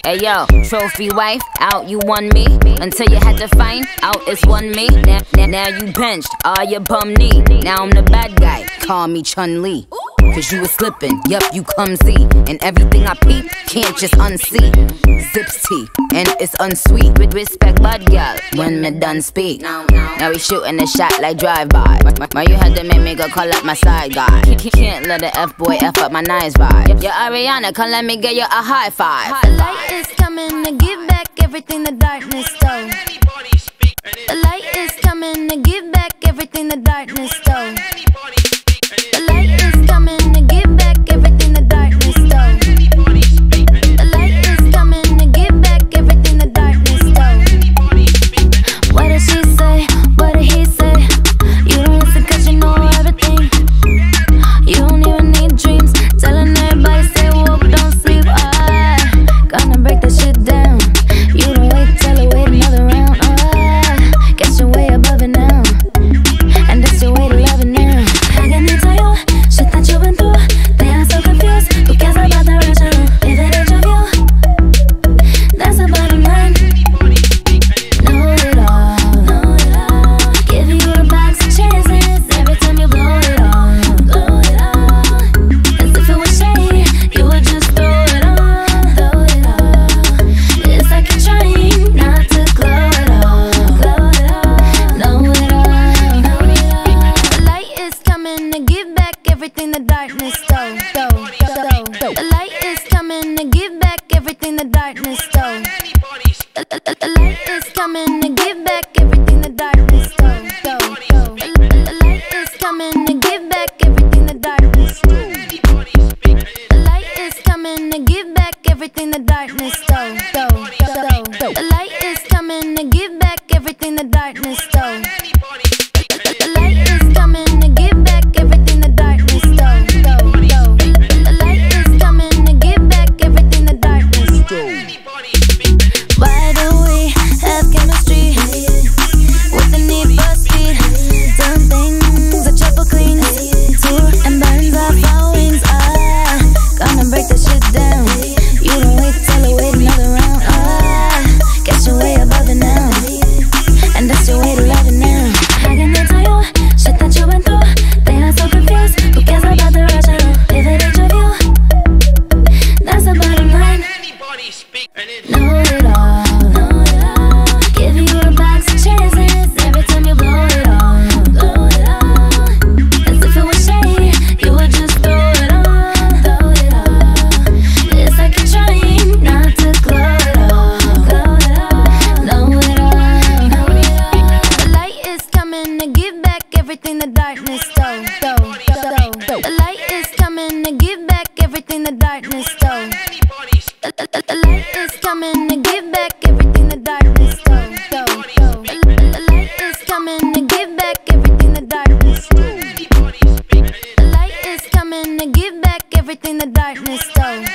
Hey yo, trophy wife, out you won me. Until you had to find out it's one me. Now you benched, all your bum knee. Now I'm the bad guy, call me Chun-Li. Cause you was slipping, yup, you clumsy. And everything I peep, can't just unsee. Zips tea, and it's unsweet. With respect, bud gal, when me done speak. Now we shooting the shot like drive-by. Why you had to make me go call up my side guy? Can't let the F-boy F up my nice vibe. Yo, Ariana, come let me get you a high five. The light is coming to give back everything the darkness stole. The light is coming to give back everything the darkness stole. The light is coming to give back everything the darkness stole. The light is coming to give back everything the darkness stole. What did she say? What did he say? You don't listen cause you know everything. You don't even need dreams. Telling everybody stay woke, don't sleep. Gonna break that shit down. You don't wait till I wait another round. Guess you're way above it now. And that's your way to love it now. I can tell you shit that you've been through. They are so confused. Who cares about the rational? If it ain't your view, that's the bottom line. Know it all, know it all. Give you a box of chances every time you blow it all, blow it all. As if it was shade, you would just throw it on, throw it all. It's like you're trying not to glow it all, glow it all. Know it all, know it all. The light is coming to give back everything the darkness stole. The light is coming to give back everything the darkness stole. The light is coming to give back everything the darkness stole. The light is coming to give back everything the darkness stole. The light is coming to give back everything the darkness stole. The light is coming to give back everything the darkness stole. The light is coming to give back everything the darkness stole. The light is coming to give back everything the darkness stole. Why do we have chemistry with the need for speed? Done things a triple clean, tour and burns off our wings. Gonna break that shit down. You don't wait till I wait another round. Guess you're way above it now. And that's your way to love it now. I can tell you shit that you've been through. They are so confused. Who cares about the rational? If it ain't your view, that's the bottom line. Know it all, know it all. Give you a box of chances every time you blow it all, blow it all. As if it was shade, you would just throw it on, throw it all. It's like you're trying not to glow it all, glow it all. Know it all, know it all. The light is coming to give back everything the darkness stole. The light is coming to give back everything the darkness stole. The light is coming to give back everything the darkness stole. The light is coming to give back everything the darkness stole. The light is coming to give back everything the darkness stole.